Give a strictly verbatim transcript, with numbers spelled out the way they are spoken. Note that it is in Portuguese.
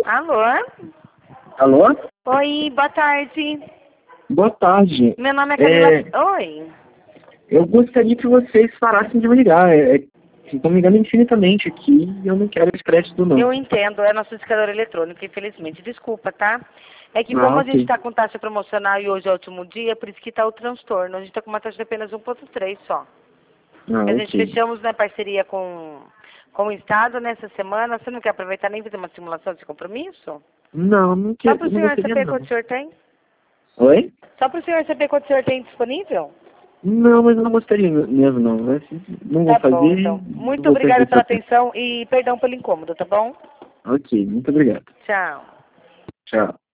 Alô? Alô? Oi, boa tarde. Boa tarde. Meu nome é Camila. É, Oi. eu gostaria que vocês parassem de me ligar. É, é, estão me ligando infinitamente aqui e eu não quero esse crédito, não. Eu entendo, é nosso indicador eletrônico, infelizmente. Desculpa, tá? É que Ah, como a gente ok. está com taxa promocional e hoje é o último dia, por isso que está o transtorno. A gente está com uma taxa de apenas um ponto três só. Ah, A gente ok. fechamos na parceria com, com o Estado nessa semana. Você não quer aproveitar nem fazer uma simulação desse compromisso? Não, não, Só quero, para o não senhor gostaria, saber quanto o não. senhor tem? Oi? Só para o senhor saber quanto o senhor tem disponível? Não, mas eu não gostaria mesmo, não. É, não vou Tá bom, fazer, então. não Muito vou obrigada perder pela seu tempo. atenção e perdão pelo incômodo, tá bom? Ok, muito obrigado. Tchau. Tchau.